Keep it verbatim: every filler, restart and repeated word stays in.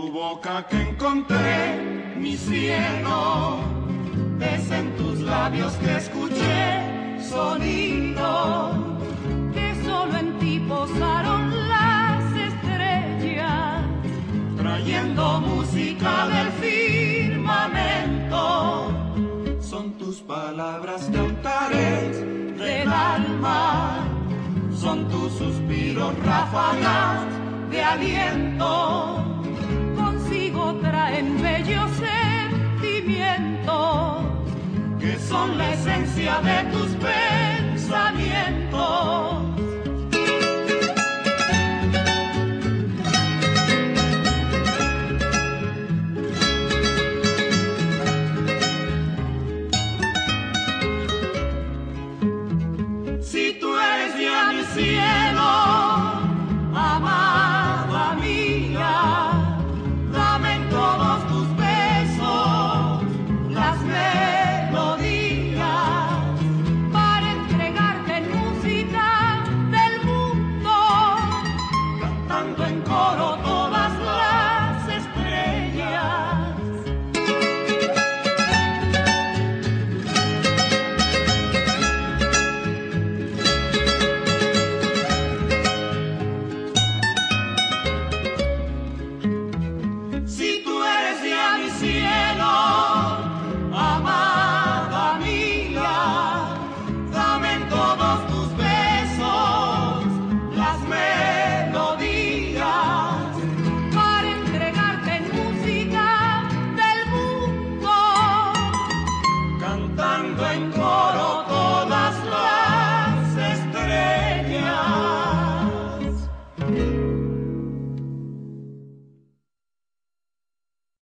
tu boca que encontré mi cielo, es en tus labios que escuché sonido, que solo en ti posaron las estrellas, trayendo música del firmamento. Son tus palabras cantares del alma, son tus suspiros ráfagas de aliento. Consigo traen bellos sentimientos, que son la esencia de tus pensamientos. Si tú eres ya mi cielo, amada mía, dame en todos tus besos las melodías para entregarte en música del mundo, cantando en coro todas las estrellas. Si tú eres ya mi cielo, amada mía, dame en todos tus besos las melodías para entregarte en música del mundo, cantando en coro